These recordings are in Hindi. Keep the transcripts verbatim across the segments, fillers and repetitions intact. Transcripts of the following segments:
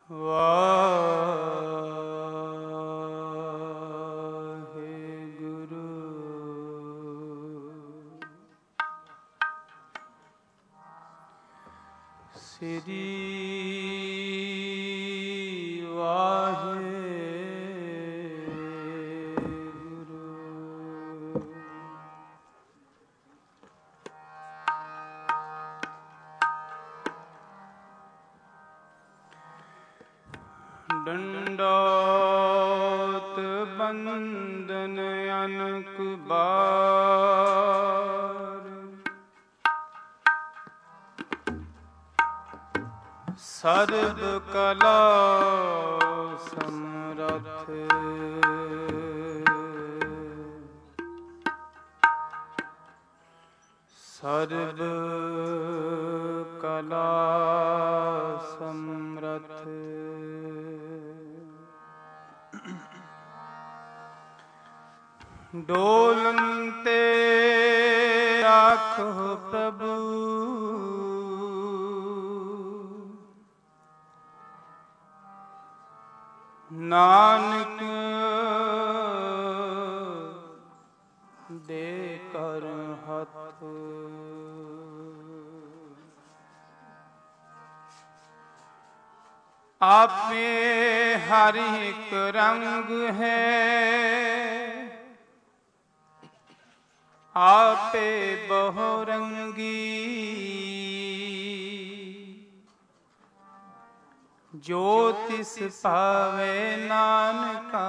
ਵਾਹਿਗੁਰੂ ਸ੍ਰੀ ਡੰਡੋਤ ਬੰਦਨ ਅਨਕ ਬਾਰ ਸਰਬ ਕਲਾ ਸਮਰੱਥ ਸਰਬ ਕਲਾ ਸਮਰੱਥ ਡੋਲਨ ਤੇ ਆਖੋ ਪ੍ਰਭੂ ਨਾਨਕ ਦੇ ਕਰ ਹੱਥ ਆਪੇ ਹਰ ਇੱਕ ਰੰਗ ਹੈ ਆਪੇ ਬਹੁ ਰੰਗੀ ਜੋ ਤਿਸ ਭਾਵੇ ਨਾਨਕਾ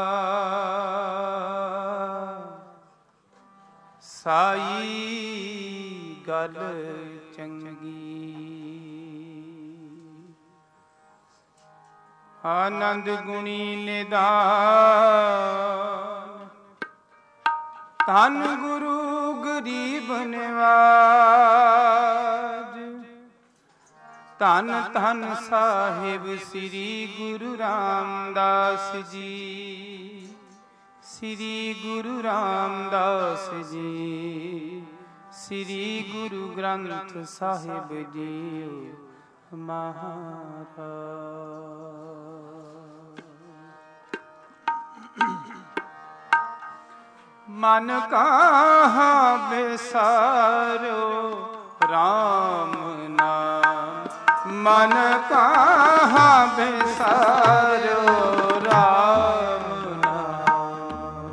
ਸਾਈ ਗੱਲ ਚੰਗੀ ਆਨੰਦ ਗੁਣੀ ਨਿਧਾਨ ਧੰਨ ਗੁਰੂ ਗਰੀਬ ਨਿਵਾਜ ਧੰਨ ਧੰਨ ਸਾਹਿਬ ਸ੍ਰੀ ਗੁਰੂ ਰਾਮਦਾਸ ਜੀ ਸ੍ਰੀ ਗੁਰੂ ਰਾਮਦਾਸ ਜੀ ਸ੍ਰੀ ਗੁਰੂ ਗ੍ਰੰਥ ਸਾਹਿਬ ਜੀਓ ਮਹਾਰਾਜ। ਮਨ ਕਾਹਾ ਬਿਸਾਰੋ ਰਾਮ ਨਾਮ ਮਨ ਕਾਹਾ ਬਿਸਾਰੋ ਰਾਮ ਨਾਮ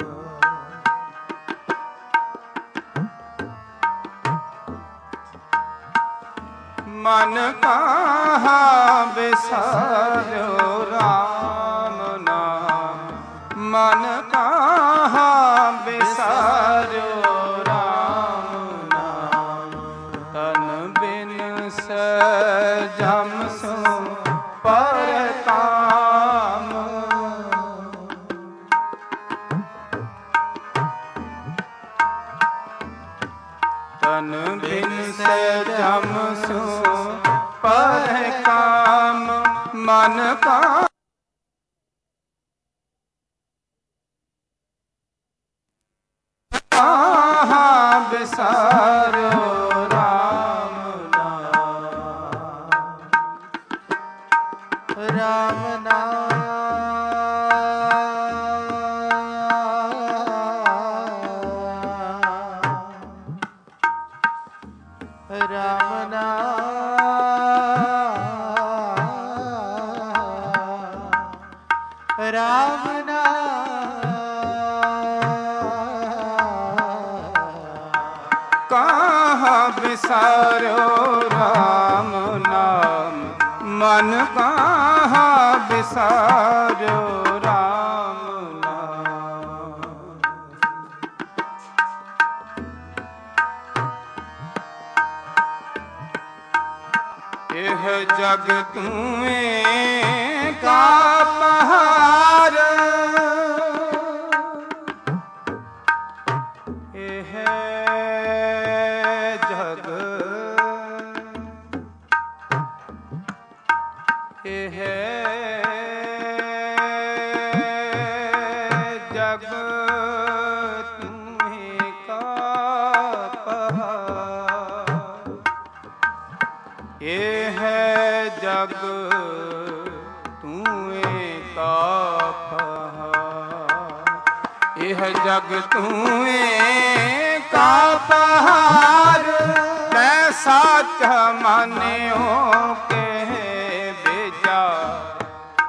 ਮਨ ਕਾਹਾ ਬਿਸਾਰੋ ਰਾਮ ਨਾਮ ਮਨ ਕਾਹਾ ਬਿਸਾਰੋ ਰਾਮ ਨਾਮ ਤਨ ਬਿਨ ਸਜਮ ਸੋ ਪਰਕਾਮ ਤਨ ਬਿਨ ਸਜਮ ਸੋ ਪਰਕਾਮ ਮਨ ਕਾ ਬਿਸਾਰੋ ਰਾਮ ਨਾਮ ਰਾਮ ਨਾਮ ਰਾਮ ਨਾਮ ਰਾਮ ਕਾਹਾ ਬਿਸਾਰੋ ਰਾਮ ਨਾਮ ਮਨ ਕਾਹਾ ਬਿਸਾਰੋ ਰਾਮ ਨਾਮ ਇਹ ਜਗ ਤੂੰ ਕਾ ਪਹਾੜ ਇਹ ਜਗ ਇਹ ਜਗ ਤੂੰ ਕਾ ਪਹਾੜ ਇਹ ਜਗ यह जग तूए का पहाड़ कैसा मान्यो के विचार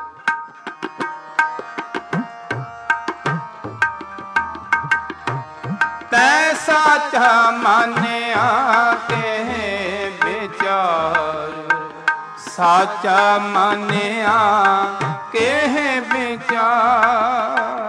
तैसा मान्या के विचार साचा मान्या के विचार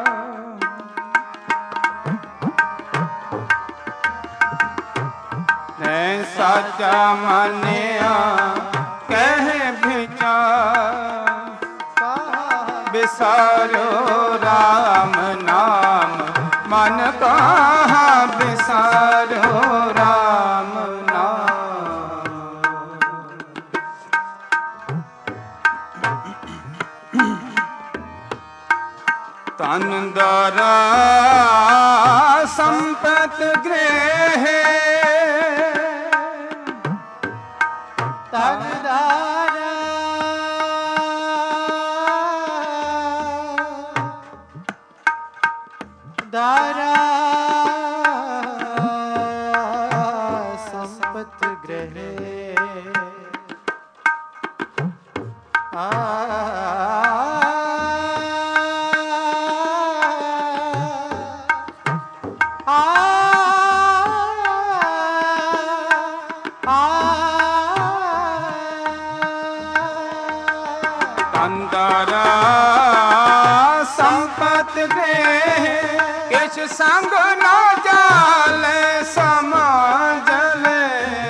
साचा मान्या कह विचार बिसारो राम नाम मन कहाँ बिसारो राम नाम। तन द्वारा संपत गृह तन द्वारा दारा संपत ग्रह आ अंदरा संपत गृह किछ संग न जाले समाजले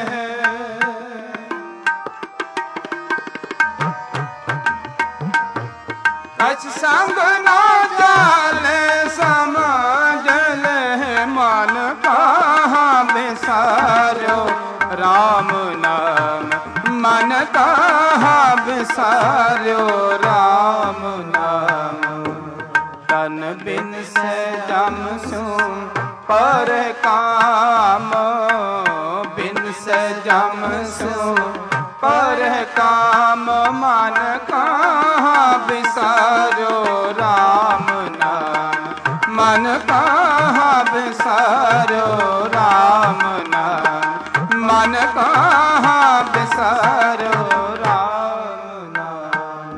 किछ संग न जाले समाजले मन कहाँ बिसारो राम नाम मन कहाँ बिसारो राम नाम। तन बिन से जम सु पर काम बिन से जम सु पर काम मन कहाँ बिसारो राम नाम मन कहाँ बिसारो राम नाम मन कहाँ बिसारो राम नाम।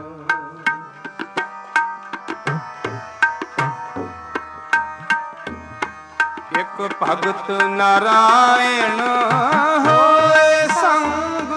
एक भगत नारायण होए संग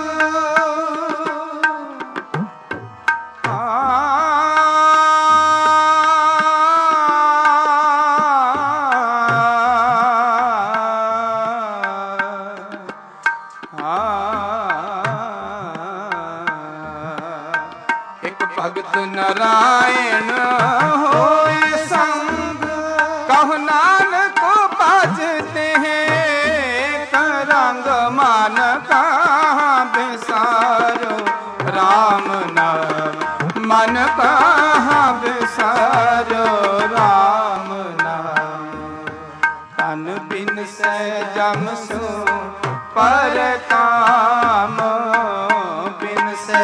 भगत नारायण होए संग कहु नानक बाजते हैं करंग मान कहाँ बिसारो राम नाम मन कहाँ बिसारो राम नाम। तन बिन से जम सु पर काम बिन से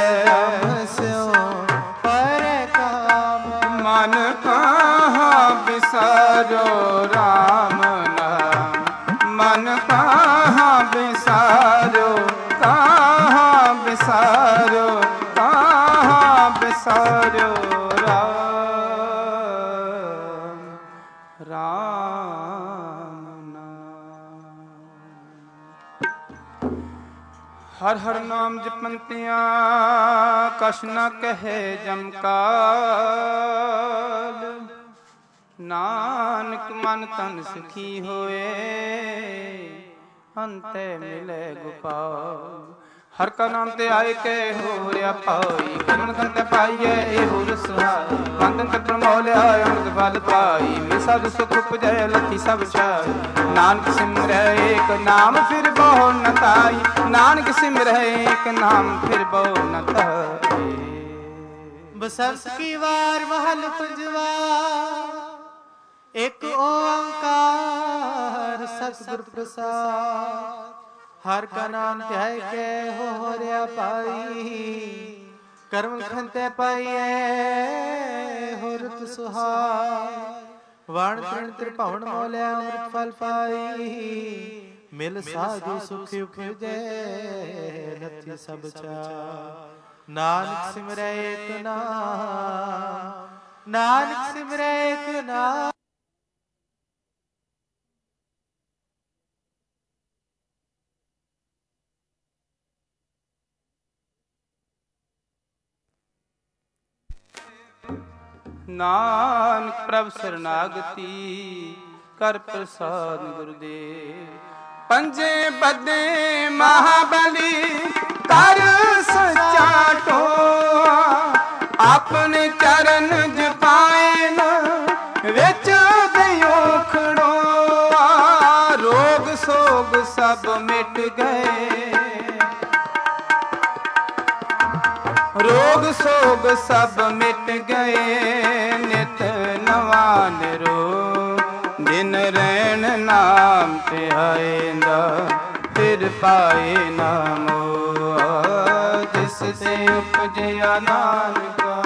मन कहाँ बिसारो राम नाम मन कहाँ बिसारो कहाँ बिसारो कहाँ बिसारो राम राम नाम। हर हर नाम जपंतिया कछ न कहे जमकाल नानक मन तन सुखी होए अंते मिले गोपाल। हर का नाम ते आए के हो रिया पाई करुण कंते पाइए ए हो रसहाय बंधन ते प्रमोल आय अमृत फल पाई मिसा सुख उपजय लथी सब छाई। नानक सिमरै एक नाम फिर बहु न ताई नानक सिमरै एक नाम फिर बहु न ताई। बसंत की वार महल पंजवा एक ओंकार सतगुर प्रसाद। हर का नाम ध्याय के हो रिया पाई कर्म खंते पाइए हो रुत सुहाय। ਵਣ ਤ੍ਰਿਣ ਤ੍ਰਿਭਵਨ ਮੋਲਿਆ ਅੰਮ੍ਰਿਤ ਫਲ ਪਾਈ। ਮਿਲ ਸਾਧੂ ਸੁਖ ਉਪਜੈ ਨਥੀ ਸਭ ਚਾਰ। ਨਾਨਕ ਸਿਮਰੈ ਏਕ ਨਾਮ, ਨਾਨਕ ਸਿਮਰੈ ਏਕ ਨਾਮ। ਨਾਨਕ ਪ੍ਰਭ ਸਰਨਾਗਤੀ ਕਰ ਪ੍ਰਸਾਦ ਗੁਰਦੇਵ। ਪੰਜੇ ਬੱਦੇ ਮਹਾਬਲੀ ਕਰ ਸੱਚਾ ਟੋਆ। ਆਪਣੇ ਚਰਨ ਜਪਾਏ ਨ ਵਿੱਚ ਦਿਓ ਖੜੋਆ। ਰੋਗ ਸੋਗ ਸਭ ਮਿਟ ਗਏ, ਰੋਗ ਸੋਗ ਸਭ ਮਿਟ ਗਏ। ਨਿਤ ਨਵਾ ਨਿਰੋ ਦਿਨ ਰਹਿਣ ਨਾਮ ਧਿਆਏਂਦਾ। ਫਿਰ ਪਾਏ ਨਾਮੋ ਜਿਸ ਤੇ ਉਪਜਿਆ ਨਾਨਕਾ।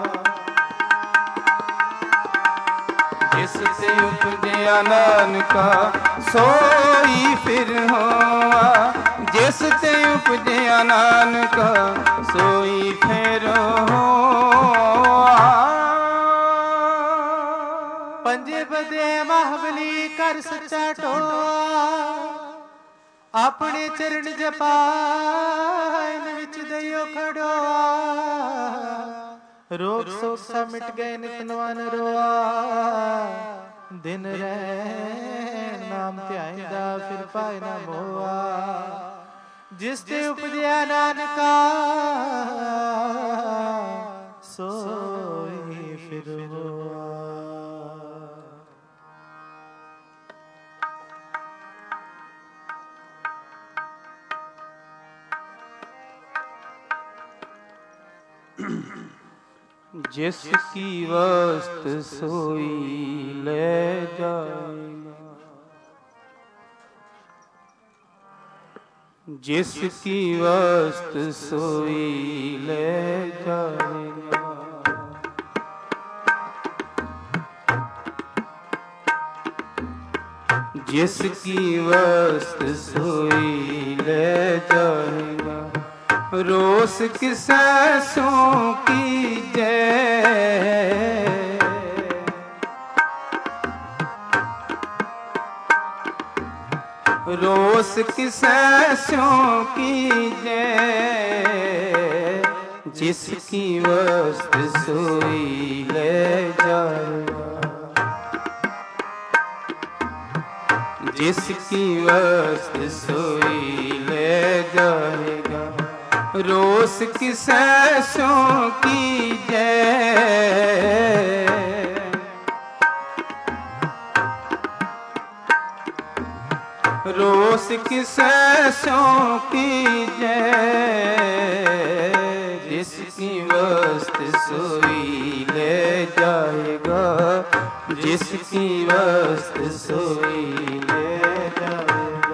ਜਿਸ ਤੇ ਉਪਜਿਆ ਨਾਨਕਾ ਸੋਈ ਫਿਰ ਹੋਆ। ਜਿਸ ਤੇ ਉਪਜਿਆ ਨਾਨਕਾ ਸੋਈ ਫਿਰ ਹੋਆ। ਪੰਜੇ ਬਦੇ ਮਹਾਬਲੀ ਕਰ ਸੱਚਾ ਟੋਆ। ਆਪਣੇ ਚਰਨ ਜਪਾਇਨ ਵਿੱਚ ਦਇਓ ਖੜੋਆ। ਰੋਗ ਸੋਗ ਸਭ ਮਿਟ ਗਏ ਨਿਤ ਨਵਾ ਨਰੋਆ। ਦਿਨ ਰਹਿ ਨਾਮ ਧਿਆਇਂਦਾ ਫਿਰ ਪਾਏ ਨਾ ਮੋਆ। ਜਿਸ ਤੇ ਉਪਜਿਆ ਨਾਨਕਾ ਸੋਈ ਫਿਰ ਹੋਆ। ਜਿਸ ਕੀ ਵਸਤ ਸੋਈ ਲੈ ਜਾਏਗਾ। ਜਿਸ ਕੀ ਵਸਤ ਸੋਈ ਲੈ ਜਾਏਗਾ। ਜਿਸ ਕੀ ਵਸਤ ਸੋਈ ਲੈ ਜਾਏਗਾ। ਰੋਸ ਕਿਸੈ ਸੋ ਕੀਜੈ। ਰੋਸ ਕਿਸੈ ਸੋ ਕੀਜੈ। ਜਿਸ ਕੀ ਵਸਤ ਸੋਈ ਲੈ ਜਾਏਗਾ। ਜਿਸ ਕੀ ਵਸਤ ਸੋਈ ਲੈ ਜਾਏਗਾ। ਰੋਸ ਕਿਸੈ ਸੋ ਕੀਜੈ। ਰੋਸ ਕਿਸੈ ਸੋ ਕੀਜੈ। ਜਿਸ ਕੀ ਵਸਤ ਸੋਈ ਲੈ ਜਾਏਗਾ। ਜਿਸ ਕੀ ਵਸਤ ਸੋਈ ਲੈ ਜਾਏਗਾ।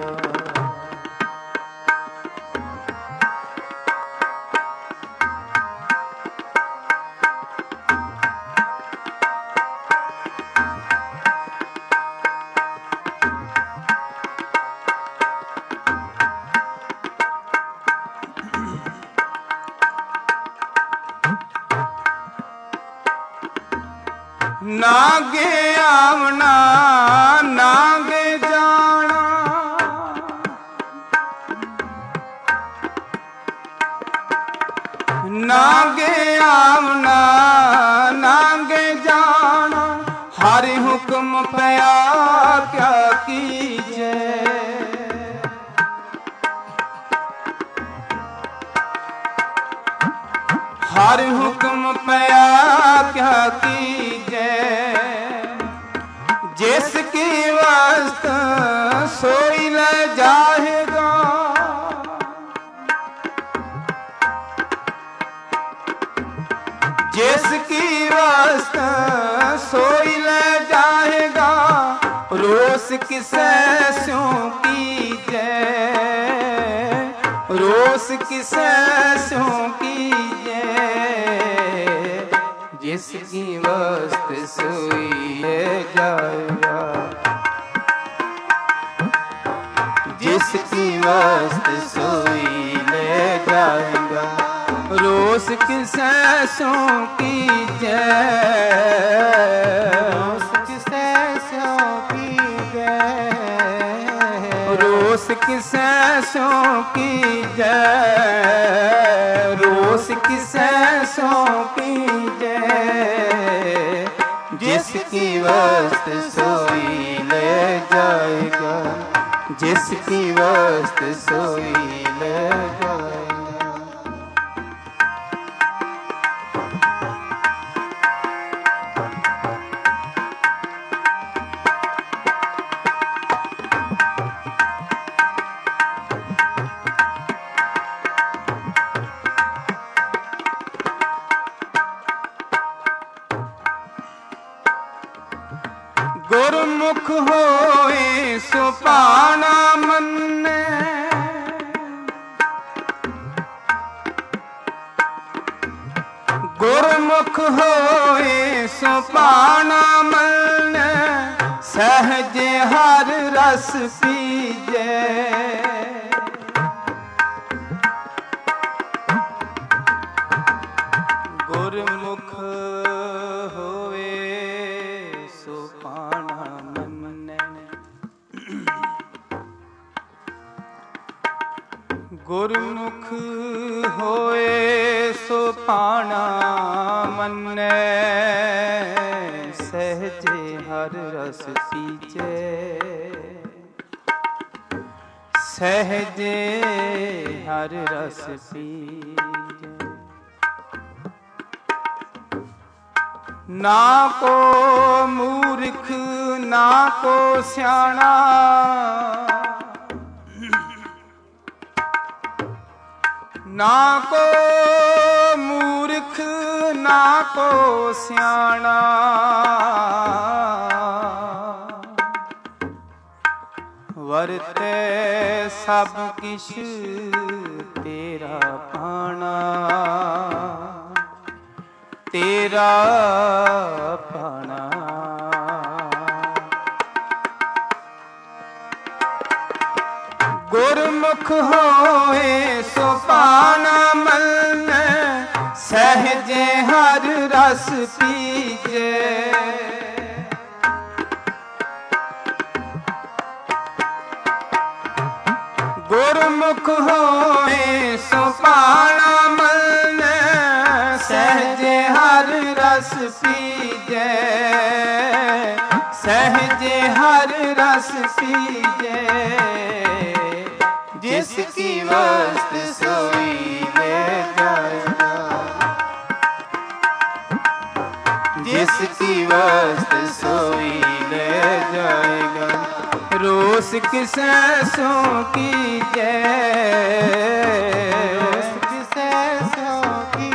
ਨਾਗੇ ਆਵਣਾ ਨਾਗੇ ਜਾਣਾ। ਨਾਗੇ ਆਵਣਾ ਨਾਗੇ ਜਾਣਾ। ਹਰਿ ਹੁਕਮ ਪਿਆ ਕਿਆ ਕੀਜੈ। ਹਰਿ ਹੁਕਮ ਪਿਆ ਕਿਆ ਕੀਜੈ। ਜਿਸ ਕੀ ਵਸਤ ਸੋਈ ਲੈ ਜਾਏਗਾ। ਜਿਸ ਕੀ ਵਸਤ ਸੋਈ ਲੈ ਜਾਏਗਾ। ਰੋਸ ਕਿਸੈ ਸੋ ਕੀਜੈ। ਰੋਸ ਕਿਸੈ ਸੋ ਕੀਜੈ। जिसकी वस्तु सोई ले जाएगा, जिसकी वस्तु सोई ले जाएगा। रोस किसे सो की जय, रोस किसे सो की जय, रोस किसे सो की जय, रोस किसे सो की जय। जिसकी वस्तु सोई ले जाएगा, जिसकी वस्तु सोई ले जाएगा। गुरमुख होए सो पाना मन्ने, गुरमुख होए सो पाना मन्ने। सहज हर रस पीजे, गुरमुख होए सो पाना मन्ने, गुरमुख होए सो पाना मन्ने। सहजे हर रस पीजे, सहजे हर रस पीजे। ना को मूर्ख ना को स्याणा, ना को मूर्ख ना को स्याणा। वरते सब किश तेरा पाना, तेरा पाना। गुरमुख होए सो पाना मन्ने। सहजे हर रस पीजे, गुरमुख होए सो पाना मन्ने। सहजे हर रस पीजे, सहजे हर रस पीजे। जिसकी वस्तु सोई ले जाएगा, जिसकी वस्तु सोई ले जाएगा। रोस किसे सो की जय, रोस किसे सो की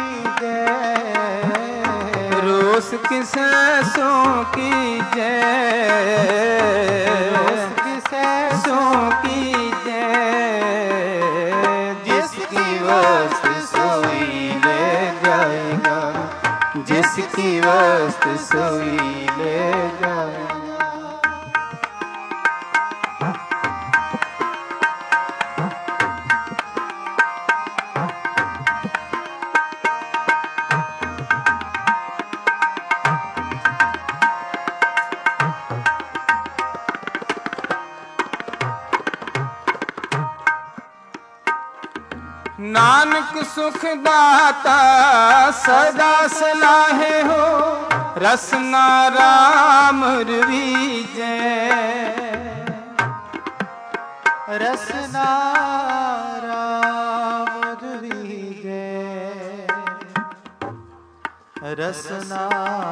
जय, रोस किसे सो की जय, रोस किसे सो की जय। जिसकी वस्तु सोई ले जाएगा, जिसकी वस्तु सोई ले जाएगा। नानक सुख दाता सदा सलाहे हो, रसना राम रवीजे, रसना राम रवीजे, रसना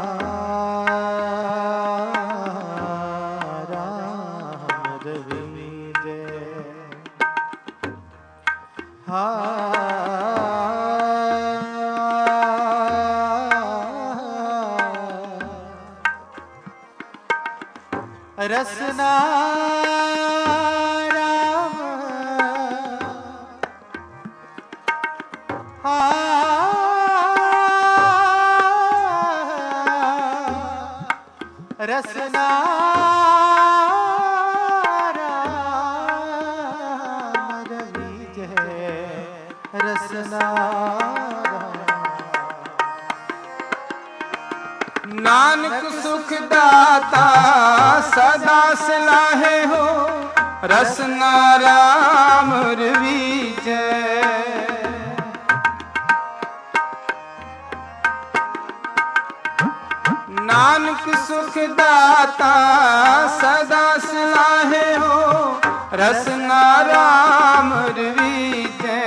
राम रवीजे। रसना राम रसना राम रवि जय रसना नानक सुख दाता सदा सलाहे हो रसना राम रवीजै। नानक सुख दाता सदा सलाहे हो रसना राम रवीजै।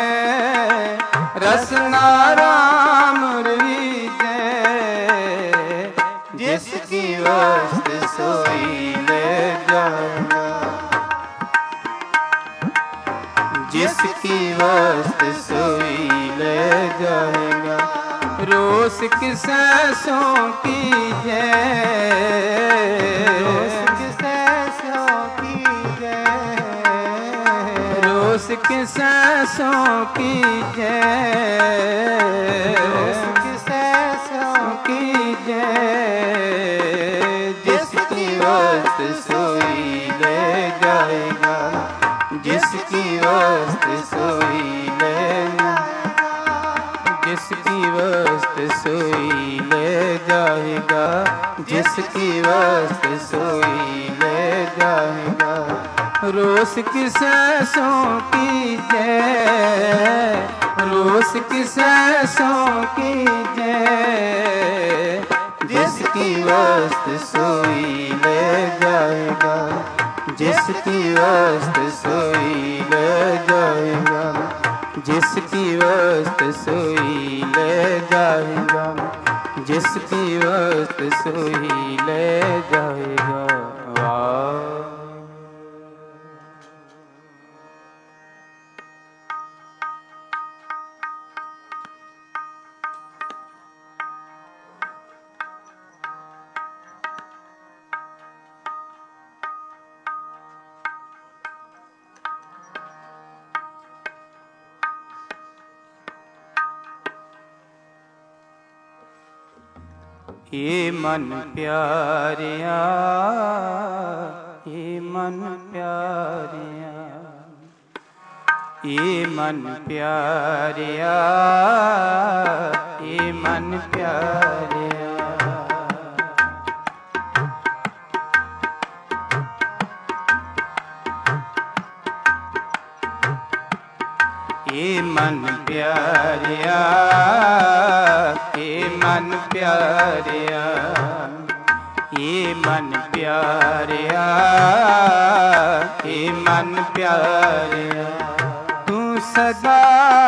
रसना राम रवीजै। जिसकी वस्त सोई ले जाएगा। जिसकी वस्त सोई ले जाएगा। रोस किसे सो कीजे। रोस किसे सो कीजे। रोस किसे सो कीजे। रोस किसे सो कीजे। जिसकी वस्त सोई ले जाएगा। जिसकी वस्त सोई ले जिसकी वस्त सोई ले जाएगा। जिसकी वस्त सोई ले जाएगा। रोस किसे सो कीजे। रोस किसे सो कीजे। जिसकी वस्त सोई ले जाएगा। जिसकी वस्त सोई ले जाएगा। जिसकी वस्त सोई ले जाएगा। जिसकी वस्त सोई ले जाएगा। वाह। ये मन प्यारिया। ये मन प्यारिया। ये मन प्यारिया। ये मन प्यारिया। ये मन प्यारिया। ये मन प्यारिया। ये मन प्यारिया। ये मन प्यारिया। तू सदा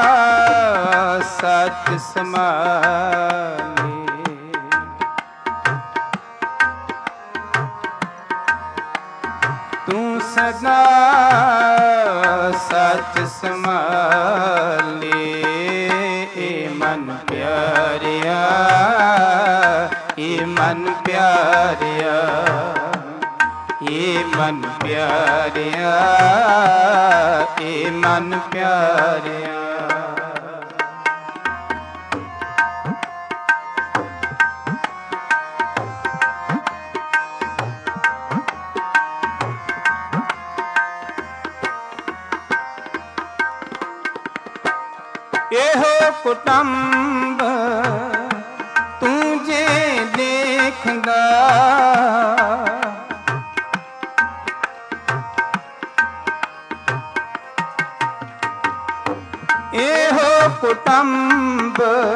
सत समाले। तू सदा सच समाले। ए मन प्यारिया। ये मन प्यारिया। ये मन प्यारिया। ये मन प्यारिया। एहो कुटुंब तुझे देखदा। एहो कुटुंब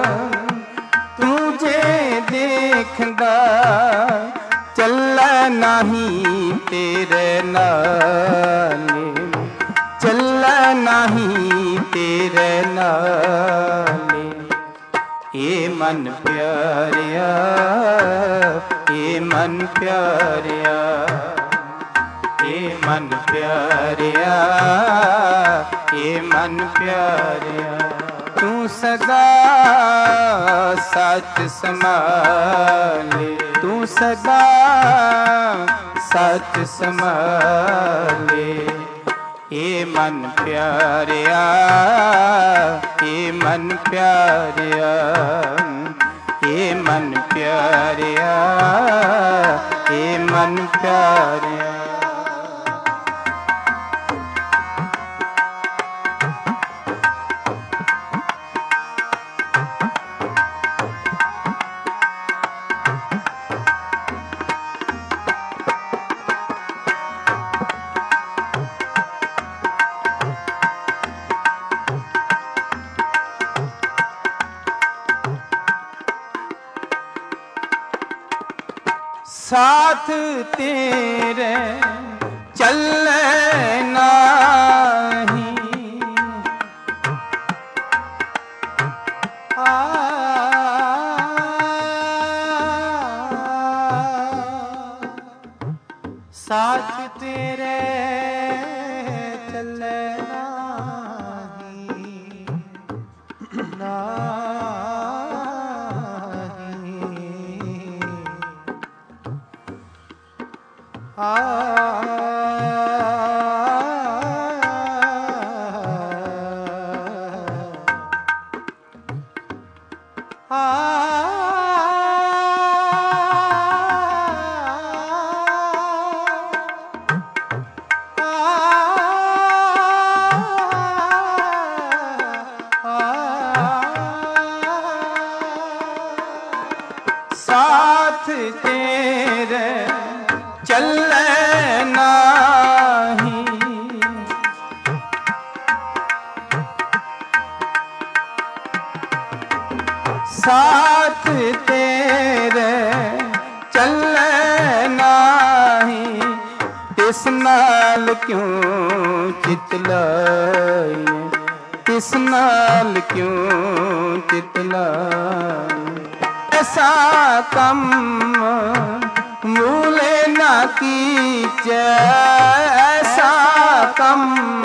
तुझे देखदा। चल नहीं तेरे नाले। चल नहीं तेरे नाले। ये मन प्यारिया। ये मन प्यारिया। ये मन प्यारिया। ये मन प्यारिया। तू सदा सच संभाले। तू सदा सच संभाले। ये मन प्यारिया। ये मन प्यारिया। ਏ ਮਨ ਪਿਆਰਿਆ, ਏ ਮਨ ਪਿਆਰਿਆ। साथ तेरे चले नाही, आ साथ तेरे चले नाही, ना आ साथ तेरे चले नाही, साथ तेरे चले नाही, तिस नाल क्यों चित लाए, तिस नाल क्यों चित लाए। ऐसा कम मूले न कीचै, ऐसा कम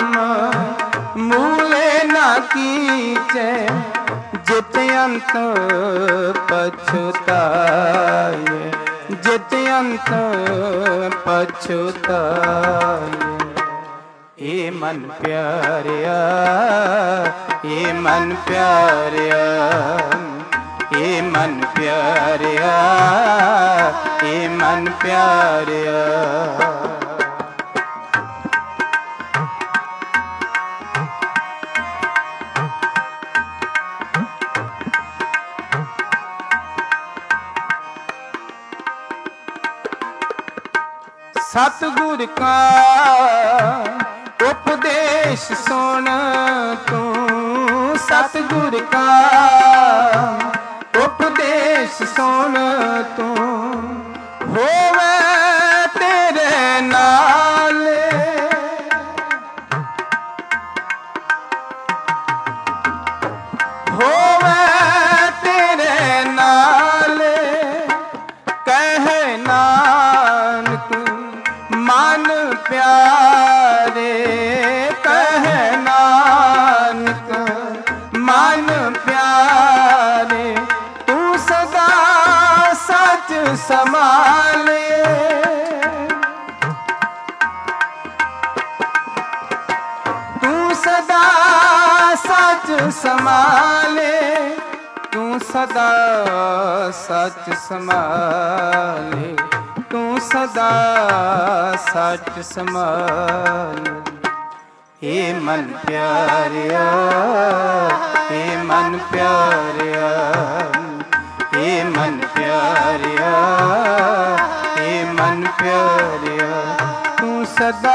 मूले न कीचै, जित अंत पछुताए, जित अंत पछुताए। ए मन प्यारिया, ए मन प्यारिया, ए मन प्यारिया, ए मन प्यारिया। सतगुर का उपदेश सुन तू, सतगुर का उपदेश सुन तू, होवे तेरे नाल, होवे तेरे नाल, कहे नानक मन प्यारे, कहे नानक मन प्यारे, तू सदा सच संभाले, तू सदा सच संभाले, तू सदा सच संभाले, तू सदा सच संभाले। हे मन प्यारिया, हे मन प्यारिया, हे मन प्यारिया, हे मन प्यारिया, तू सदा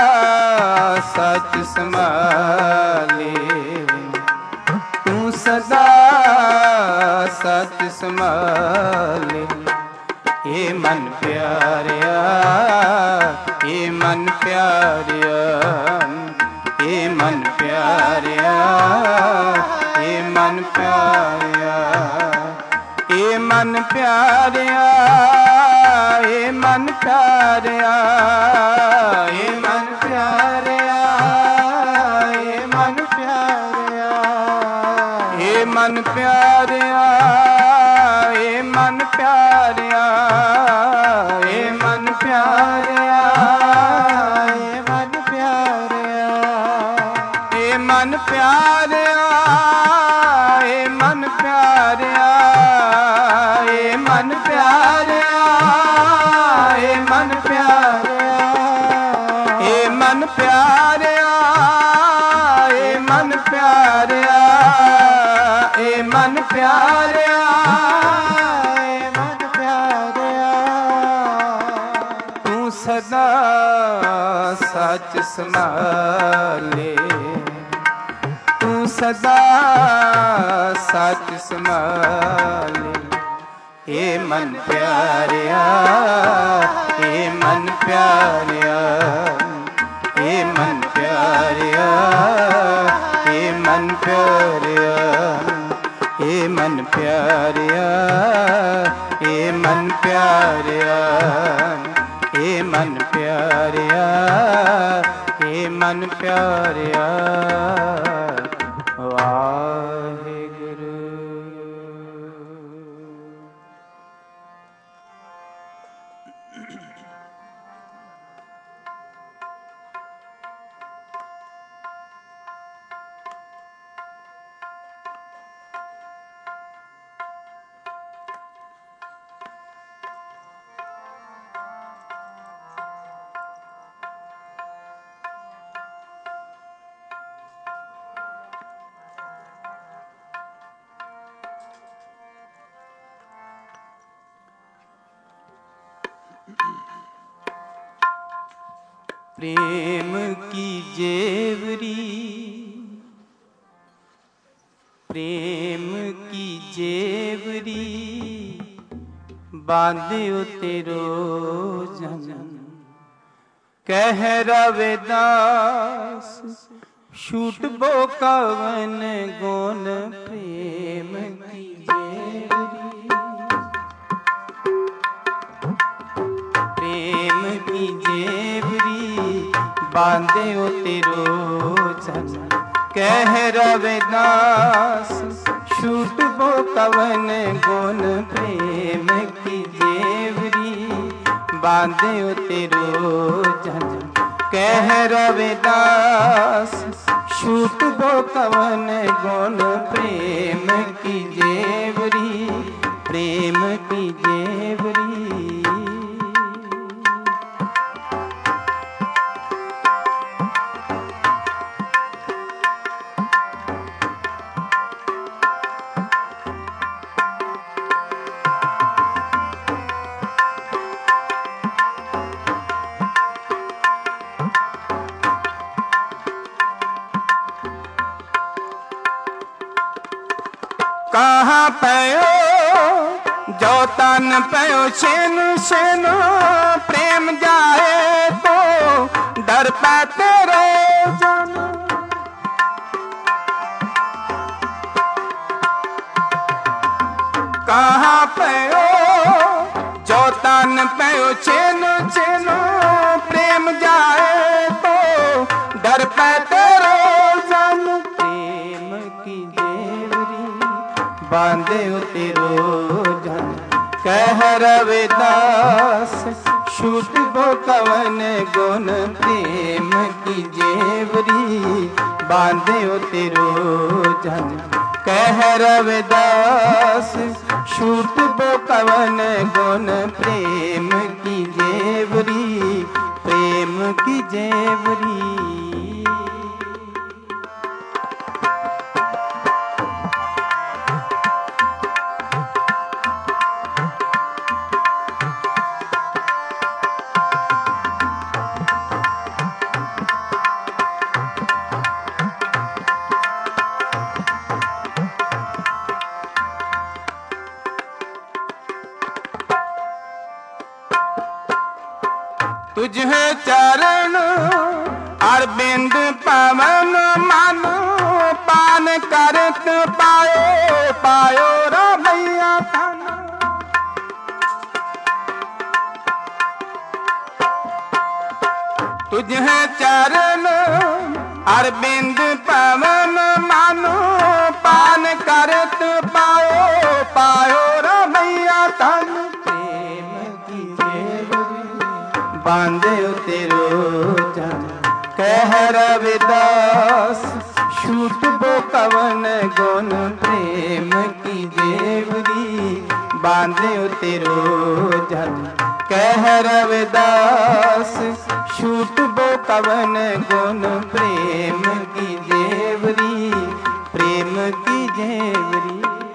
सच संभाले, तू सदा सच संभाले। हे मन प्यारिया, हे मन प्यारिया, हे मन प्यारिया, हे मन प्यारिया, हे मन प्यारिया, हे मन प्यारिया, हे मन प्यारिया, हे मन प्यारिया, हे मन प्यारिया, हे मन प्यारिया, हे मन प्यारिया, हे मन प्यारिया, हे मन प्यारिया, हे मन प्यारिया, मन प्यारिया ए मन प्यारिया ए मन प्यारिया ए मन प्यारिया ए मन प्यारिया ए मन प्यारिया तू सदा सच संभाले तू सदा सच संभाले हे मन प्यारिया हे मन प्यारिया हे मन प्यारिया हे मन प्यारिया हे मन प्यारिया हे मन प्यारिया हे मन प्यारिया हे मन प्यारिया वाहिगुरु। प्रेम की जेवरी प्रेम की जेवरी बांध्यो तेरो जन कह रविदास छूट बो कवन गुण प्रेम की जेवरी प्रेम की जेवरी बांधे हो तेरो जन कह रविदास छूट बो कवन गुण प्रेम की जेवरी बांधे हो तेरो जन कह रविदास छूट बो कवन गुण प्रेम की जेवरी प्रेम की जेवरी। कहाँ पयो जो तन पयो छेन छेन प्रेम जाए तो डर पे तेरे जन कहाँ पयो जो तन पयो छेन छेन प्रेम जाए तो डर पे तेरे जन प्रेम की बांधे तेरो जन कह रविदास छूट बो कवन गुण प्रेम की जेवरी बांधे तेरो जन कह रविदास छूट बो कवन गुण प्रेम की जेवरी प्रेम की जेवरी। तुझे चरण अरविंद पवन मन पान करत पायो पायो रा भैया धन तुझे चरण अरविंद पवन मन पान करत पायो पायो रा भैया धन प्रेम की जेवरी बांधे तेरो जन कह रविदास छूट बो कवन गुण प्रेम की जेवरी बांध्यो तेरो जन कह रविदास छूट बो कवन गुण प्रेम की जेवरी प्रेम की जेवरी।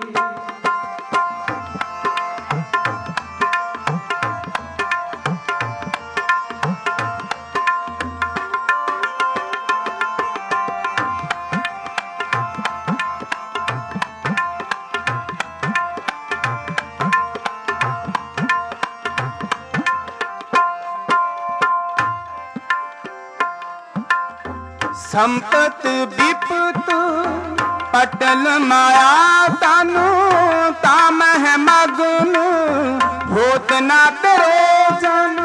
संपत विपत पटल माया तानु ताम है मगन होत ना तेरे जन।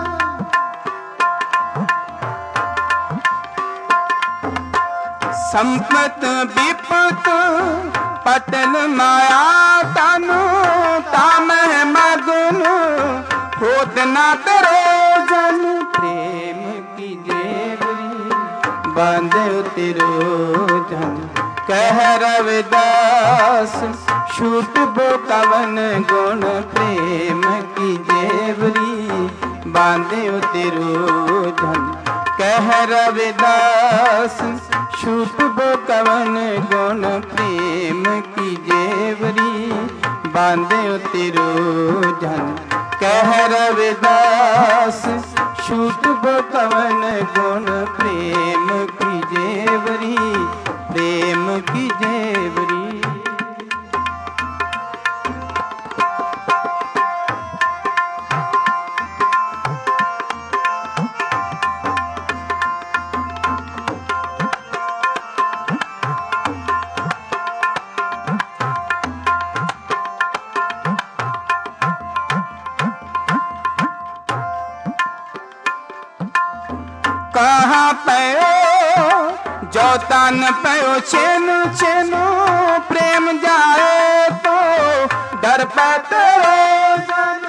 संपत विपत पटल माया तानु ताम है मगन होत ना तेरे जन। प्रेम की जेवरी बांध्यो तेरो जन कह रविदास छूट बो कवन गुण प्रेम की जेवरी बांध्यो तेरो जन कह रविदास छूट बो कवन गुण प्रेम की जेवरी बांध्यो तेरो जन कह रविदास छूट बो कवन गुण प्रेम की जेवरी प्रेम की जेवरी। कहाँ पयो जो तन पयो छेनु छेनु प्रेम जाए तो डर पे तेरो जन।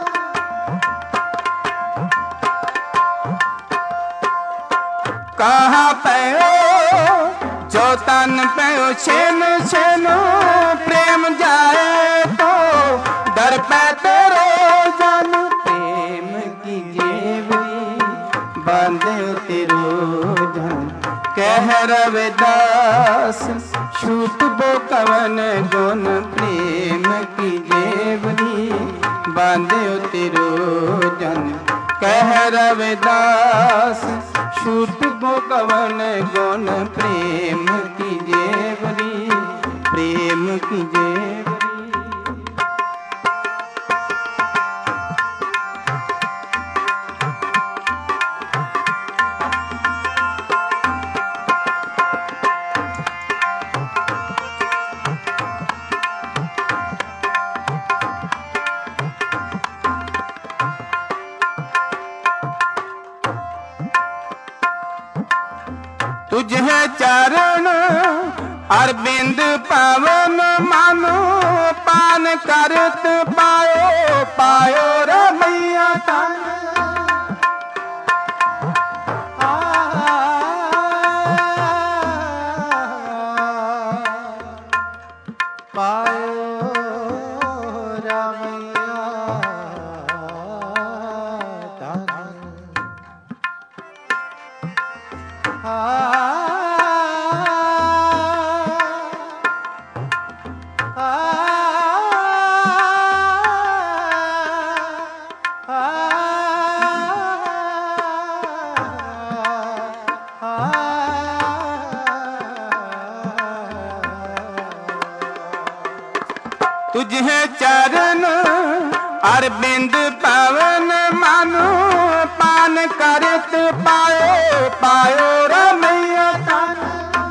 कहाँ पयो जो तन पयो छेनु छेनु प्रेम जाए तो डर पे तेरो जन। प्रेम की जेवरी बांध्यो तेरो जन कह रविदास छूट बो कवन गुण प्रेम की जेवरी बांध्यो तेरो जन कह रविदास छूट बो कवन गुण प्रेम की जेवरी प्रेम की जेवरी। तुझे चरण अरविंद पावन मानो पान करत पायो पायो रे मैया तन। पायो रामैया तन। तुझे चरण अरविंद पावन मानो पान करत पायो पायो रमैया तन।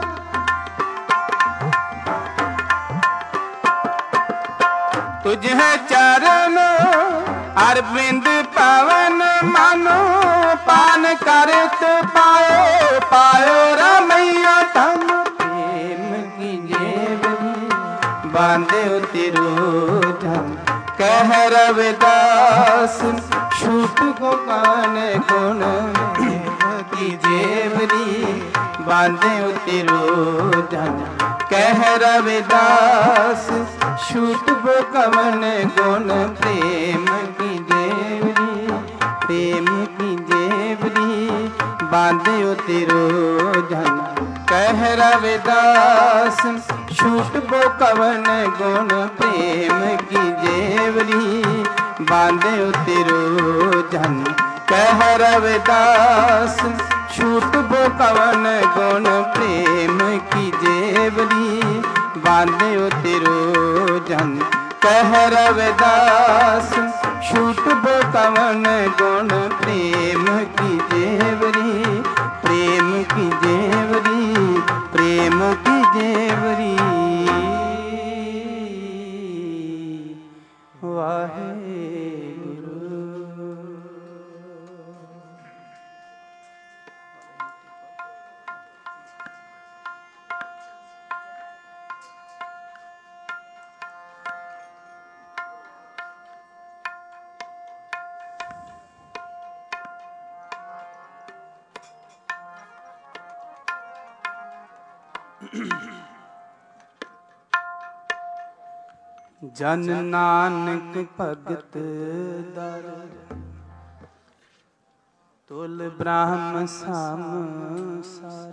तुझे चरण अरविंद पावन मानो पान करत पायो पायो रमैया तन। प्रेम की जेवरी बांध्यो तेरो जन कह रविदास छूट को कान गुण की जेवरी ਬਾਂਧੇ ਉਤਰੋ ਜਨ ਕਹਿ ਰਵਿਦਾਸ ਛੂਟ ਬੋ ਕਵਨ ਗੁਣ ਪ੍ਰੇਮ ਕੀ ਜੇਵਰੀ ਪ੍ਰੇਮ ਕੀ ਜੇਵਰੀ ਬਾਂਧੇ ਉਤਰੋ ਜਨ ਕਹਿ ਰਵਿਦਾਸ ਛੂਟ ਬੋ ਕਵਨ ਗੁਣ ਪ੍ਰੇਮ ਕੀ ਜੇਵਰੀ ਬਾਂਧੇ ਉਤਰੋ ਜਨ ਕਹਿ ਰਵਿਦਾਸ ਛੂਟ ਬੋ ਕਵਨ ਗੁਣ ਪ੍ਰੇਮ ਕੀ ਜੇਵਰੀ ਬਾਂਧੇ ਉਤਰੋ ਜਨ ਕਹਿ ਰਵਿਦਾਸ ਛੂਟ ਬੋ ਕਵਨ ਗੁਣ ਪ੍ਰੇਮ ਕੀ ਜੇਵਰੀ ਪ੍ਰੇਮ ਕੀ ਜੇਵਰੀ ਪ੍ਰੇਮ ਕੀ ਜੇਵਰੀ ਵਾਹਿਗੁਰੂ। ਜਨ ਨਾਨਕ ਭਗਤ ਦਰ ਤੁਲ ਬ੍ਰਹਮ ਸੰਸਾਰ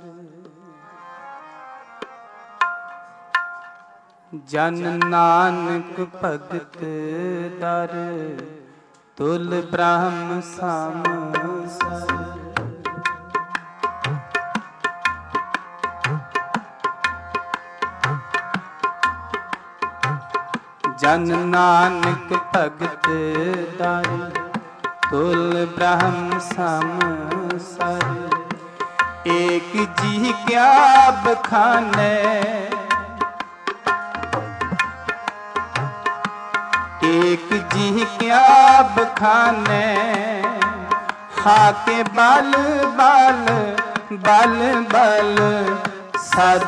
ਜਨ ਨਾਨਕ ਭਗਤ ਦਰ ਤੁਲ ਬ੍ਰਹਮ ਸੰਸਾਰ ਜਨ ਨਾਨਕ ਭਗਤ ਦਰ ਤੁਲ ਬ੍ਰਹਮ ਸੰਸਾਰ ਏਕ ਜੀ ਕਿਆ ਬਖਾਨੇ ਏਕ ਜੀ ਕਿਆ ਬਖਾਨੇ ਹਾਕੇ ਬਲ ਬਲ ਬਲ ਬਲ ਸਦ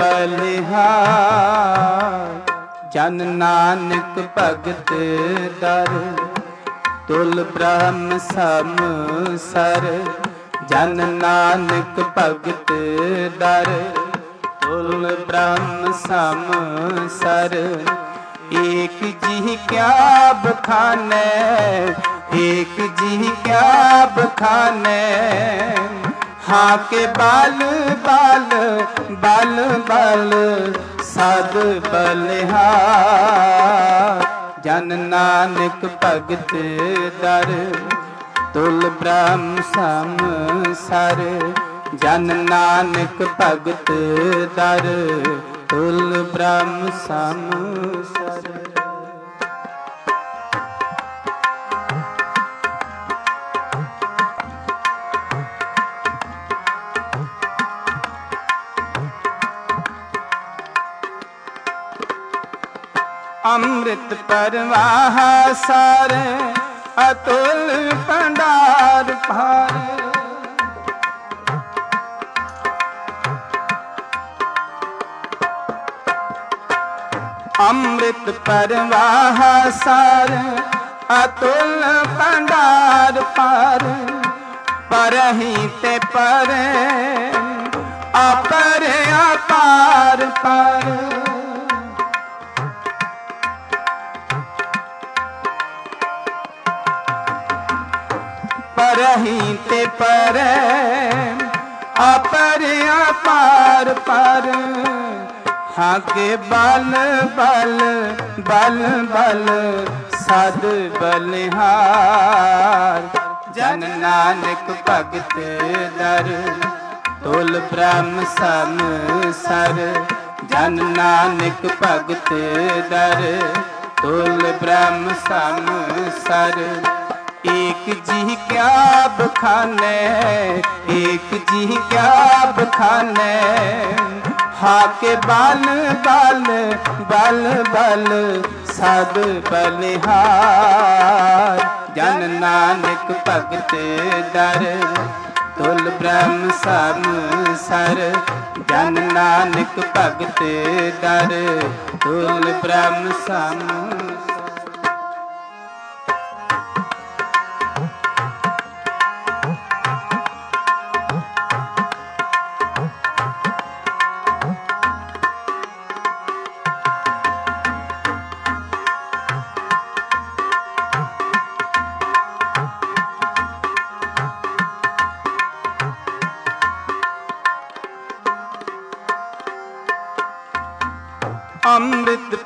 ਬਲਿਹਾਰ ਜਨ ਨਾਨਕ ਭਗਤ ਦਰ ਤੁਲ ਬ੍ਰਹਮ ਸੰਸਾਰ ਜਨ ਨਾਨਕ ਭਗਤ ਦਰ ਤੁਲ ਬ੍ਰਹਮ ਸੰਸਾਰ ਏਕ ਜੀ ਕਿਆ ਬਖਾਨੇ ਏਕ ਜੀ ਕਿਆ ਬਖਾਨੇ ਹਾਕੇ ਬਲ ਬਲ ਬਲ ਬਲ ਸਦ ਬਲਿਹਾਰ ਜਨ ਨਾਨਕ ਭਗਤ ਦਰ ਤੁਲ ਬ੍ਰਹਮ ਸੰਸਾਰ ਜਨ ਨਾਨਕ ਭਗਤ ਦਰ ਤੁਲ ਬ੍ਰਹਮ ਸੰਸਾਰ ਅੰਮ੍ਰਿਤ ਪਰਵਾਹ ਸਾਰ ਅਤੁਲ ਭੰਡਾਰ ਭਾਰ ਅੰਮ੍ਰਿਤ ਪਰਵਾਹ ਸਾਰ ਅਤੁਲ ਭੰਡਾਰ ਭਾਰ ਪਰਹੀ ਤੇ ਪਰੇ ਆਪਰੇ ਅਪਾਰ ਪਰ ਪਰਹੀ ਤੇ ਪਰੇ ਆਪਰੇ ਅਪਾਰ ਪਰ ਹਾਕੇ ਬਲ ਬਲ ਬਲ ਬਲ ਸਦ ਬਲਿਹਾਰ ਜਨ ਨਾਨਕ ਭਗਤ ਦਰ ਤੁਲ ਬ੍ਰਹਮ ਸੰਸਾਰ ਜਨ ਨਾਨਕ ਭਗਤ ਦਰ ਤੁਲ ਬ੍ਰਹਮ ਸੰਸਾਰ ਏਕ ਜੀ ਕਿਆ ਬਖਾਨੇ ਏਕ ਜੀ ਕਿਆ ਬਖਾਨੇ ਹਾਕੇ ਬਲ ਬਲ ਬਲ ਬਲ ਸਦ ਬਲਿਹਾਰ ਜਨ ਨਾਨਕ ਭਗਤ ਦਰ ਤੁਲ ਬ੍ਰਹਮ ਸੰਸਾਰ ਜਨ ਨਾਨਕ ਭਗਤ ਦਰ ਤੁਲ ਬ੍ਰਹਮ ਸੰਸਾਰ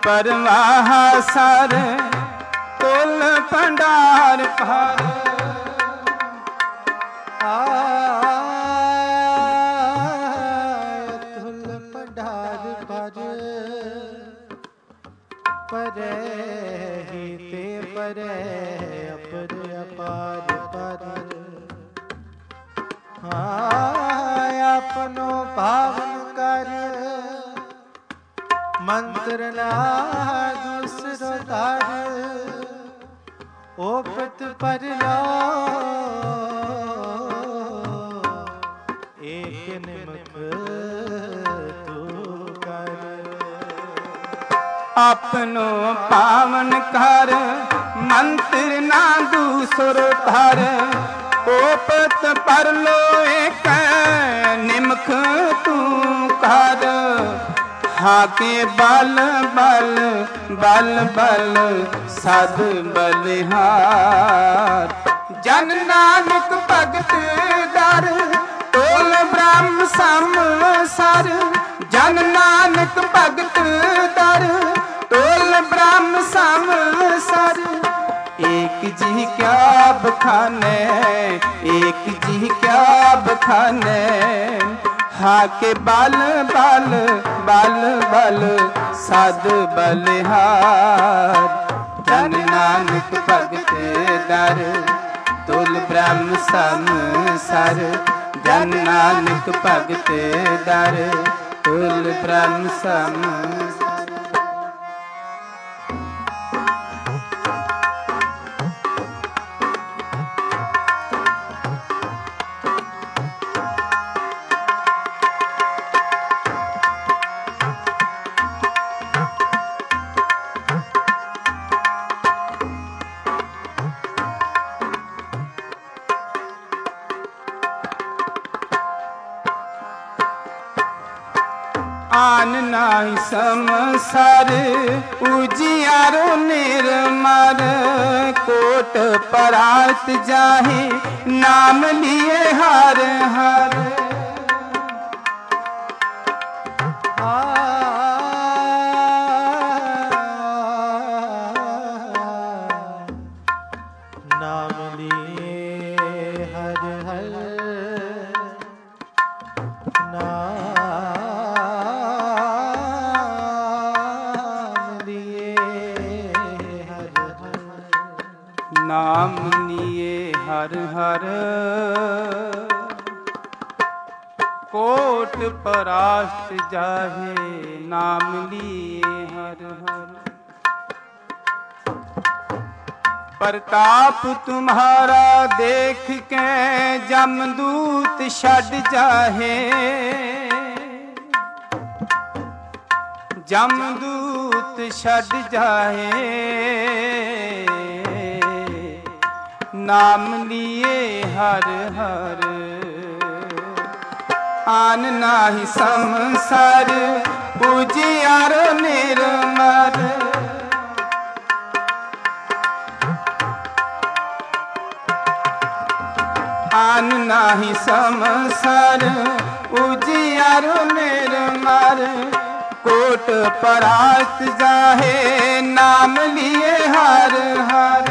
परवाह सर तुल भंडार भर तुल भंडार भर परे ही ते परे अपर अपार पर अपनो पावन कर मंत्र ना दूसरो तार ओपत पर लो एक निमक तू कर अपनो पावन कर मंत्र ना दूसरो तार ओपत पर लो एक निमख तू कर हाके बल बल बल बल सद बलिहार जन नानक भगत दर तोल ब्रह्म संसार जन नानक भगत दर तोल ब्रह्म संसार एक जी क्या बखाने एक जी क्या बखाने हाके बल बल बल बल सद बलिहार जन नानक भगत दर तुल ब्रह्म संसार जन नानक भगत दर तुल ब्रह्म संसार आन नाहि समसार उजियारो निर्मल कोट परात जाहे नाम लिए हर हर नाम लिए हर हर नाम नाम लिए हर हर कोट परास्त जाहे नाम लिए हर हर प्रताप तुम्हारा देख के जमदूत छड़ जाहे जमदूत छड़ जाहे नाम लिए हर हर आन नाहि संसार उजियारो निर्मल आन नाहि संसार उजियारो निर्मल कोट परात जाहे नाम लिए हर हर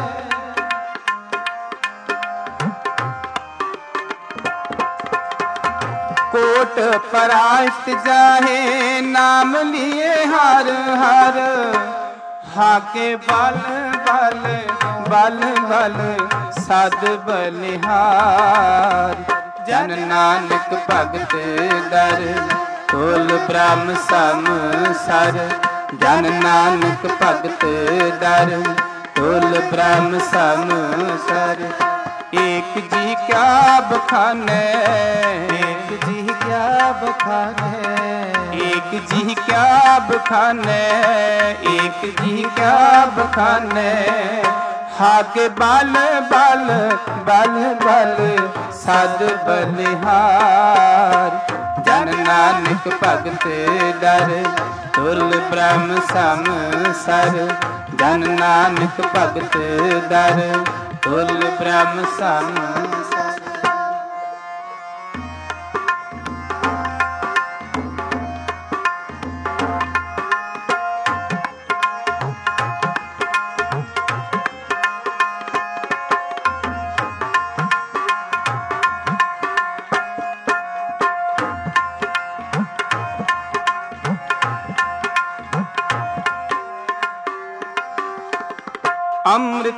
कोट परास्त जाहे नाम लिए हर हर हाके बल बल बल बल सद बलिहार जन नानक भगत दर तुल ब्रह्म संसार जन नानक भगत दर तुल ब्रह्म संसार एक जी क्या बखाने एक जी क्या बखाने एक जी क्या बखाने एक जी क्या बखाने हाके बल बल बल बल सद बलिहार जन नानक भगत दर तुल ब्रह्म संसार जन नानक भगत दर तुल ब्रह्म संसार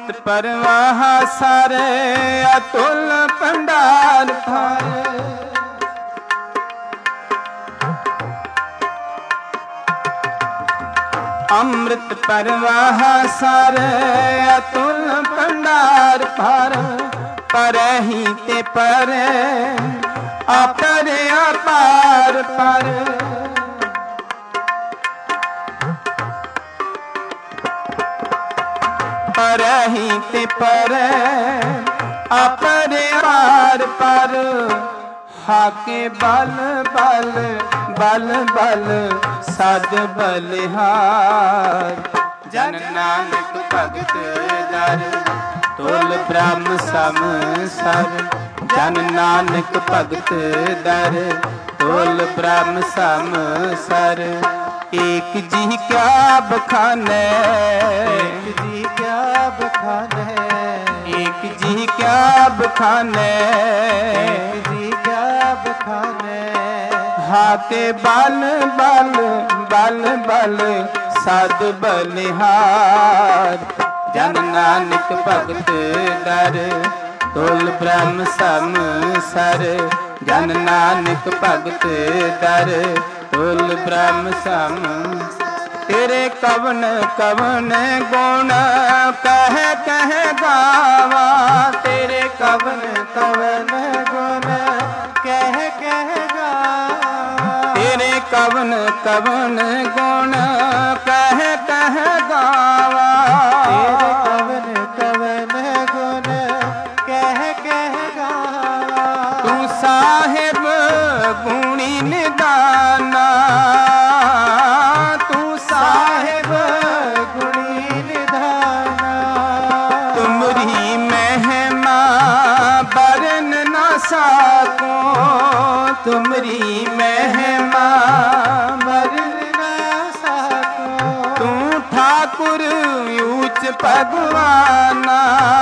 ਅੰਮ੍ਰਿਤ ਪਰਵਾਹ ਸਾਰੇ ਅਤੁਲ ਭੰਡਾਰ ਭਰ ਅੰਮ੍ਰਿਤ ਪਰਵਾਹ ਸਾਰੇ ਅਤੁਲ ਭੰਡਾਰ ਭਰ ਪਰਹਿ ਤੇ ਪਰੇ ਆਪਰੇ ਅਪਾਰ ਪਰ ਪਰਹਿ ਤੇ ਪਰੇ ਆਪਰੇ ਅਪਾਰ ਪਰ ਹਾਕੇ ਬਲ ਬਲ ਬਲ ਬਲ ਸਦ ਬਲਿਹਾਰ ਜਨ ਨਾਨਕ ਭਗਤ ਦਰ ਤੋਲ ਬ੍ਰਹਮ ਸਮਸਰ ਜਨ ਨਾਨਕ ਭਗਤ ਦਰ ਤੋਲ ਬ੍ਰਹਮ ਸਮਸਰ ਏਕ ਜੀ ਕਿਆ ਬਖਾਨੈ ਏਕ ਜੀ ਕਿਆ ਬਖਾਨੈ ਏਕ ਜੀ ਕਿਆ ਬਖਾਨੈ ਏਕ ਜੀ ਕਿਆ ਬਖਾਨੈ ਹਾਕੇ ਬਲ ਬਲ ਬਲ ਬਲ ਸਦ ਬਲਿਹਾਰ ਜਨ ਨਾਨਕ ਭਗਤ ਦਰ ਤੋਲ ਬ੍ਰਹਮ ਸਮਸਰ ਜਨ ਨਾਨਕ ਭਗਤ ਦਰ ਤੋਲ ਬ੍ਰਹਮ ਸਮਸਰ ਤੇਰੇ ਕਵਨ ਕਵਨ ਗੁਣ ਕਹਿ ਕਹਿ ਗਾਵਾ ਤੇਰੇ ਕਵਨ ਕਵਨ ਗੁਣ ਕਹਿ ਕਹਿ ਗਾਵਾ ਤੇਰੇ ਕਵਨ ਕਵਨ ਗੁਣ ਕਹਿ ਕਹਿ ਗਾਵਾ ਤੇਰੇ ਕਵਨ ਕਵਨ ਗੁਣ ਕਹਿ ਕਹਿ ਗਾਵਾ ਤੂੰ ਸਾਹਿਬ ਗੁਣੀ ਨਿਦਾਨਾ ਤੂੰ ਸਾਹਿਬ ਗੁਣੀ ਨਿਧਾਨਾ ਤੁਮਰੀ ਮਹਿਮਾ ਬਰਨ ਨਾ ਸਾਕੋ ਤੁਮਰੀ ਮਹਿਮਾ ਮਰਨ ਨਾ ਸਾਕੋ ਤੂੰ ਠਾਕੁਰ ਊਚ ਭਗਵਾਨਾ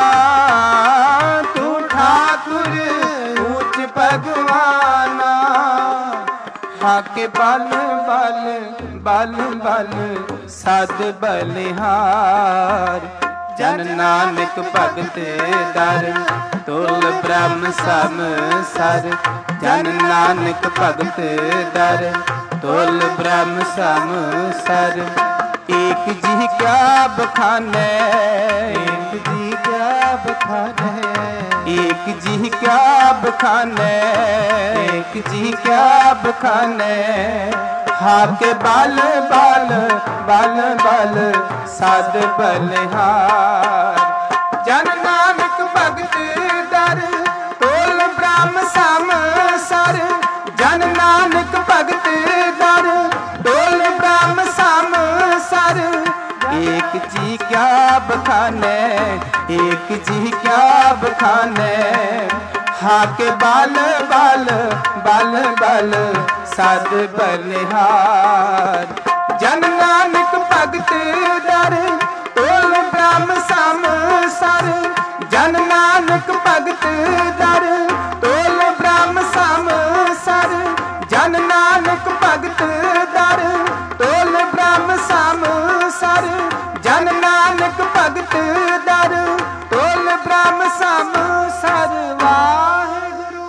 ਤੂੰ ਠਾਕੁਰ ਊਚ ਭਗਵਾਨਾ ਹਾਕੇ ਬਲ ਬਲ ਬਲ ਬਲ ਸਦ ਬਲਿਹਾਰ ਜਨ ਨਾਨਕ ਭਗਤ ਦਰ ਤੋਲ ਬ੍ਰਹਮ ਸਮਸਰ ਜਨ ਨਾਨਕ ਭਗਤ ਦਰ ਤੋਲ ਬ੍ਰਹਮ ਸਮਸਰ ਏਕ ਜੀ ਕਿਆ ਬਖਾਨੈ ਏਕ ਜੀ ਕਿਆ ਬਖਾਨੈ ਏਕ ਜੀ ਕਿਆ ਬਖਾਨੈ ਏਕ ਜੀ ਕਿਆ ਬਖਾਨੈ ਹਾਕੇ ਬਲ ਬਲ ਬਲ ਬਲ ਸਦ ਬਲਿਹਾਰ ਜਨ ਨਾਨਕ ਭਗਤ ਦਰ ਤੋਲ ਬ੍ਰਹਮ ਸਮਸਰ ਜਨ ਨਾਨਕ ਭਗਤ ਦਰ ਤੋਲ ਬ੍ਰਹਮ ਸਮਸਰ ਏਕ ਜੀ ਕਿਆ ਬਖਾਨੈ ਏਕ ਜੀ ਕਿਆ ਬਖਾਨੈ ਹਾਕੇ ਬਲ ਬਲ ਬਲ ਬਲ ਸਦ ਬਲਿਹਾਰ ਜਨ ਨਾਨਕ ਭਗਤ ਦਰ ਤੋਲ ਬ੍ਰਹਮ ਸਮਸਰ ਜਨ ਨਾਨਕ ਭਗਤ ਦਰ ਤੋਲ ਬ੍ਰਹਮ ਸਮਸਰ ਜਨ ਨਾਨਕ ਭਗਤ ਦਰ ਤੋਲ ਬ੍ਰਹਮ ਸਮਸਰ ਜਨ ਨਾਨਕ ਭਗਤ ਦਰ ਤੋਲ ਬ੍ਰਹਮ ਸਮਸਰ ਵਾਹਿਗੁਰੂ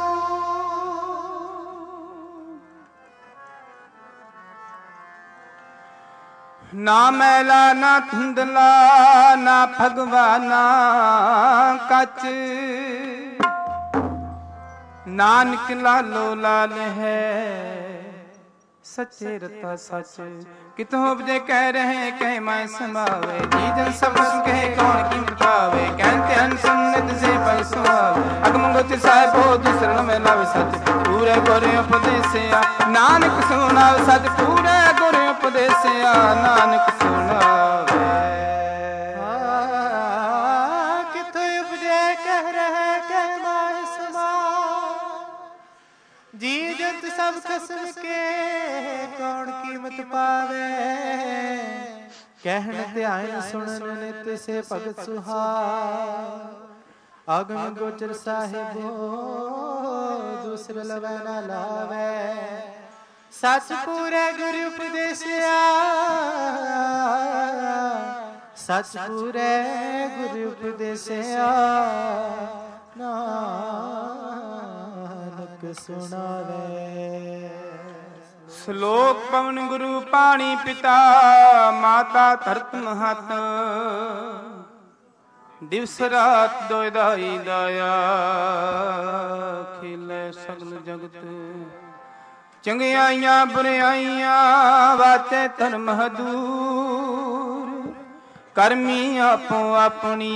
ਨਾ ਮੈਲਾ ਨਾ ਧੁੰਦਲਾ ਨਾ ਭਗਵਾਨਾ ਕੱਚ ਨਾਨਕ ਲਾਲੋ ਲਾਲ ਹੈ ਸੱਚੇ ਰਤਾ ਸੱਚ ਕਿਤੋਂ ਉਪਜੇ ਕਹਿ ਰਹੇ ਕਹਿ ਮੈਂ ਸਮਾਵੇ ਜੀ ਜਨ ਸਭ ਕਹੇ ਕੌਣ ਕੀਮਤ ਪਾਵੇ ਕਹਿੰਤੇ ਹਨ ਸੁਨਤ ਸੇ ਪੈ ਸੁਆਵੇ ਅਗਮ ਗੋਚ ਸਾਹਿਬੋ ਦੁਸਰਨ ਮੈਂ ਲਾਵੇ ਸੱਚ ਪੂਰੇ ਗੁਰੇ ਉਪਦੇਸਿਆ ਨਾਨਕ ਸੁਣਾਵੇ ਸੱਚ ਪੂਰੇ ਗੁਰੇ ਉਪਦੇਸਿਆ ਨਾਨਕ ਸੁਣਾਵੇ ਕਿਤੋਂ ਉਪਜੇ ਕਹਿ ਰਹੇ ਕਹਿ ਮੈਂ ਸਮਾ जी जंत सब खसम के कौन कीमत पावे कहन ध्यान सुनन नित से भगत सुहार आगम गोचर साहिबो दूसर लवै ना लावे सच पूरे गुरु उपदेसिया ਸਚ ਪੂਰੇ ਗੁਰ ਉਪਦੇਸਿਆ ਨਾਨਕ ਸੁਣਾਵੇ। ਸ਼ਲੋਕ ਪਵਨ ਗੁਰੂ ਪਾਣੀ ਪਿਤਾ ਮਾਤਾ ਧਰਤ ਮਹਤ ਦਿਵਸ ਰਾਤ ਦੋਇ ਦਾਈ ਦਾਇਆ ਖੇਲੇ ਸਗਲ ਜਗਤ ਚੰਗਿਆਈਆਂ ਬੁਰਿਆਈਆਂ ਵਾਤੇ ਧਰਮ ਹਦੂਰ ਕਰਮੀ ਆਪੋ ਆਪਣੀ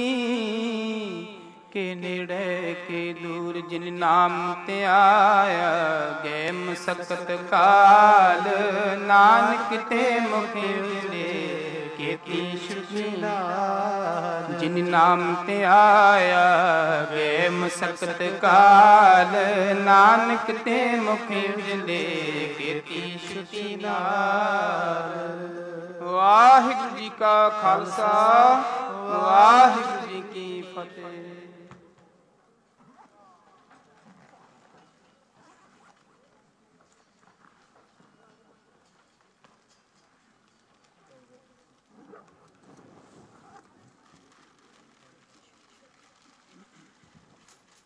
ਕੇ ਨੇੜੇ ਕੇ ਦੂਰ ਜਿਨ ਨਾਮ ਤੇ ਆਇਆ ਗਏ ਮਸਕਤ ਕਾਲ ਨਾਨਕ ਤੇ ਮੁਖੇ ਵਿਲੇ ਕੀਤੀ ਸ਼ੁਚੀ ਨਾਲ ਜਿਨ ਨਾਮ ਤੇ ਆਇਆ ਗਏ ਮਸਕਤ ਕਾਲ ਨਾਨਕ ਤੇ ਮੁਖੇ ਵਿਲੇ ਕੀਤੀ ਸ਼ੁਚੀ ਨਾਲ। ਵਾਹਿਗੁਰੂ ਜੀ ਕਾ ਖਾਲਸਾ ਵਾਹਿਗੁਰੂ ਜੀ ਕੀ ਫਤਿਹ।